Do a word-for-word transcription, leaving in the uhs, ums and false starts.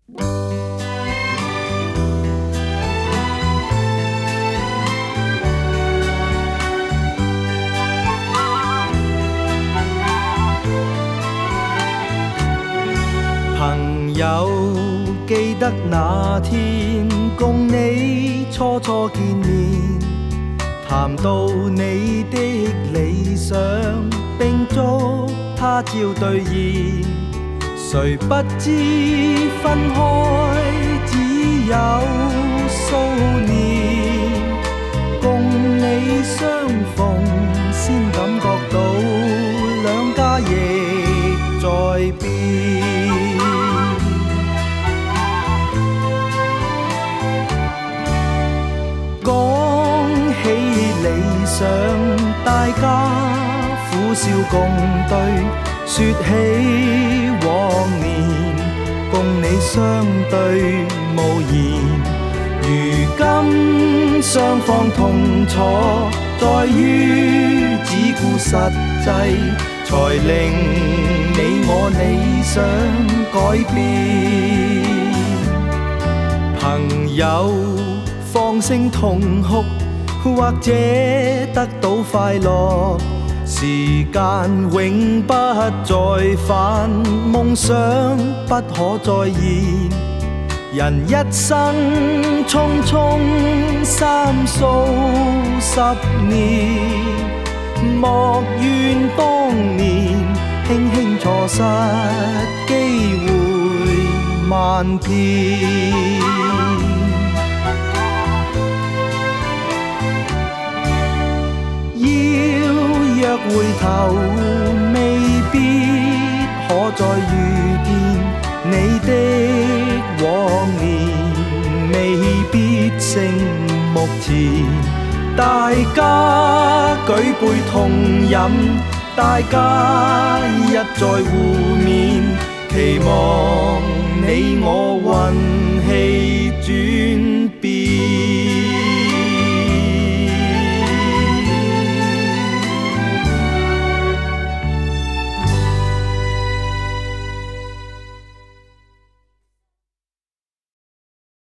朋友，記得那天共你初初見面，談到你的理想，並祝他朝兌現。誰不知分開只有數年，共你相逢先感覺到兩家亦在變。講起理想，大家苦笑共對，說起往年，共你相對無言。如今雙方痛楚，在於只顧實際，才令你我理想改變。朋友，放聲痛哭，或者得到快樂，時間永不再返，夢想不可再現。人一生匆匆三數十年，莫怨當年輕輕錯失機會萬遍。若回頭未必可再遇見你的往年，未必勝目前。大家舉杯痛飲，大家一再互勉，期望你我運氣轉